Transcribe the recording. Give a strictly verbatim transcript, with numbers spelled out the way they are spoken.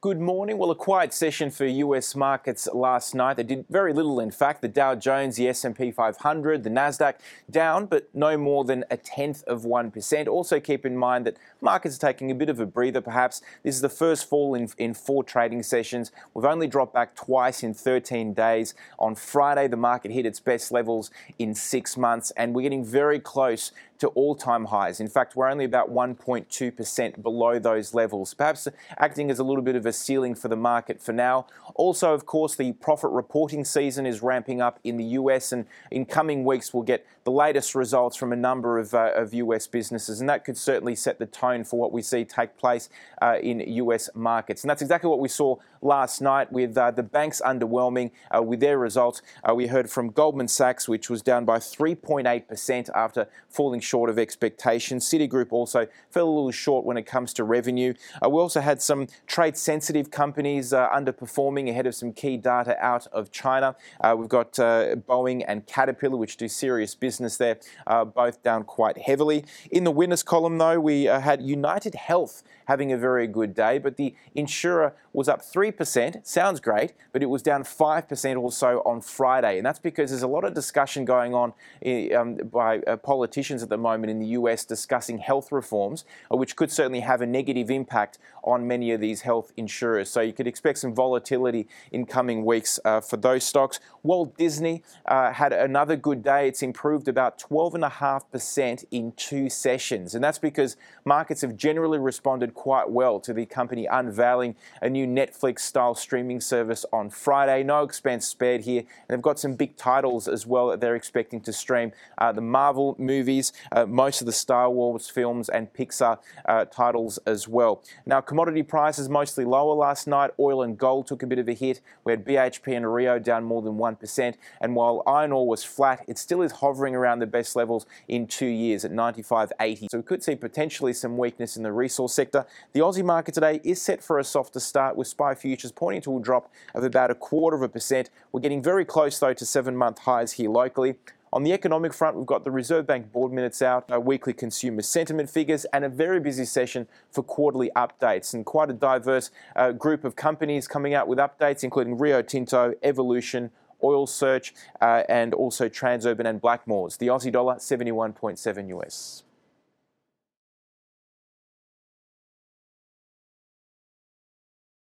Good morning. Well, a quiet session for U S markets last night. They did very little, in fact. The Dow Jones, the S and P five hundred, the Nasdaq down, but no more than a tenth of one percent. Also keep in mind that markets are taking a bit of a breather, perhaps. This is the first fall in, in four trading sessions. We've only dropped back twice in thirteen days. On Friday, the market hit its best levels in six months, and we're getting very close to all-time highs. In fact, we're only about one point two percent below those levels, perhaps acting as a little bit of a ceiling for the market for now. Also, of course, the profit reporting season is ramping up in the U S, and in coming weeks we'll get the latest results from a number of, uh, of U S businesses, and that could certainly set the tone for what we see take place uh, in U S markets. And that's exactly what we saw last night with uh, the banks underwhelming uh, with their results. Uh, we heard from Goldman Sachs, which was down by three point eight percent after falling short of expectations. Citigroup also fell a little short when it comes to revenue. Uh, we also had some trade-sensitive companies uh, underperforming ahead of some key data out of China. Uh, we've got uh, Boeing and Caterpillar, which do serious business there, uh, both down quite heavily. In the winners column, though, we uh, had United Health having a very good day, but the insurer was up three percent. Sounds great, but it was down five percent also on Friday. And that's because there's a lot of discussion going on um, by uh, politicians at the moment in the U S discussing health reforms, uh, which could certainly have a negative impact on many of these health insurers. So you could expect some volatility in coming weeks uh, for those stocks. Walt Disney uh, had another good day. It's improved about twelve point five percent in two sessions. And that's because markets have generally responded quite well to the company unveiling a new Netflix-style streaming service on Friday. No expense spared here. And they've got some big titles as well that they're expecting to stream. Uh, the Marvel movies, uh, most of the Star Wars films, and Pixar uh, titles as well. Now, commodity prices mostly lower last night. Oil and gold took a bit of a hit. We had B H P and Rio down more than one percent. And while iron ore was flat, it still is hovering around the best levels in two years at ninety-five eighty. So we could see potentially some weakness in the resource sector. The Aussie market today is set for a softer start, with S P Y futures pointing to a drop of about a quarter of a percent. We're getting very close, though, to seven-month highs here locally. On the economic front, we've got the Reserve Bank board minutes out, our weekly consumer sentiment figures, and a very busy session for quarterly updates. And quite a diverse uh, group of companies coming out with updates, including Rio Tinto, Evolution, Oil Search, uh, and also Transurban and Blackmores. The Aussie dollar, seventy-one point seven U S.